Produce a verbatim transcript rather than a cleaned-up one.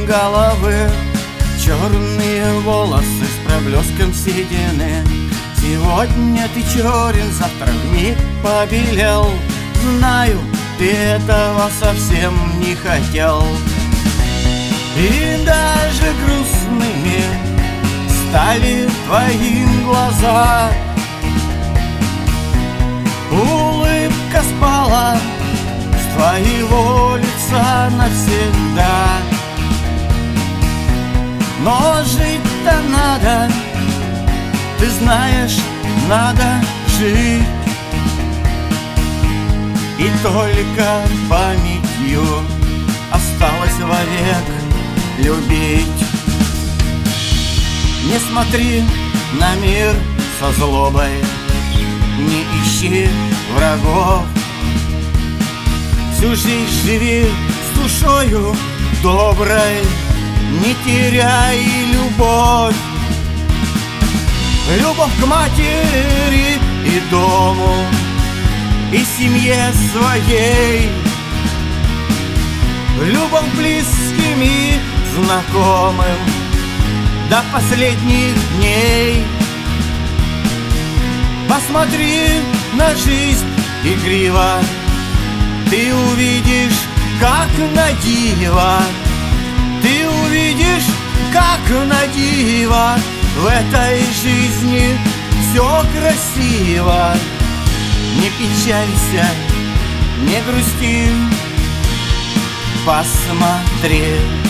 головы, черные волосы с проблеском седины. Сегодня ты черен, завтра вмиг побелел. Знаю, ты этого совсем не хотел. И даже грустными стали твои глаза. Улыбка спала с твоего лица навсегда. Но жить-то надо, ты знаешь, надо жить. И только памятью осталось вовек любить. Не смотри на мир со злобой, не ищи врагов. Всю жизнь живи с душою доброй, не теряй любовь. Любовь к матери и дому, и семье своей. Любовь к близким и знакомым до последних дней. Посмотри на жизнь игриво, ты увидишь, как на диво. Ты увидишь, как на диво. В этой жизни все красиво. Не печалься, не грусти, посмотри.